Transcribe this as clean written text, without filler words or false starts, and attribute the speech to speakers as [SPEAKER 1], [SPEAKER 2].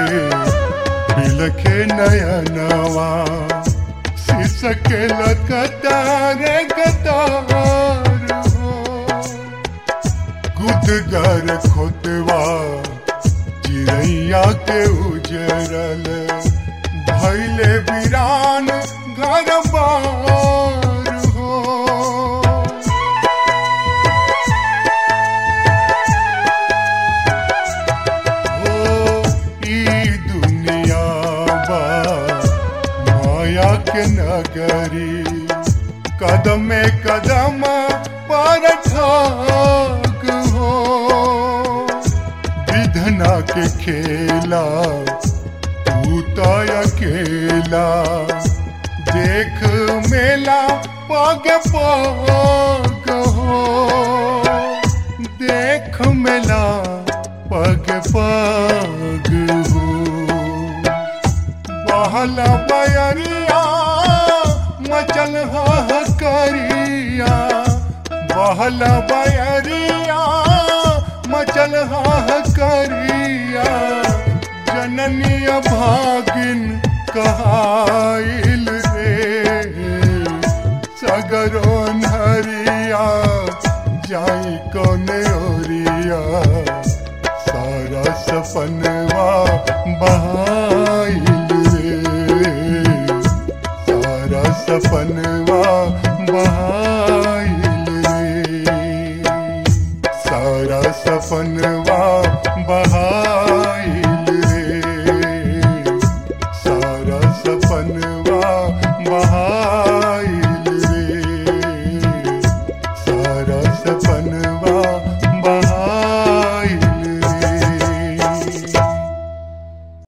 [SPEAKER 1] बिलखे नयनवा सिसके कतार कतार हो गुदगर खोतवा चिड़ैया के उजरल भैले वीरान घर बार हो ई दुनिया बा माया के नगरी कदम कदम पर ठाक हो विधना के खेला तू तो अकेला देख मेला पग पग हो देख मेला पग पग हो बहला बयरिया मचल हाहाकारिया बहला बयरिया मचल हाहाकारिया जननी भागिन कहाइल रे सगरो नरिया जाई कोने ओरिया सारा सपनवा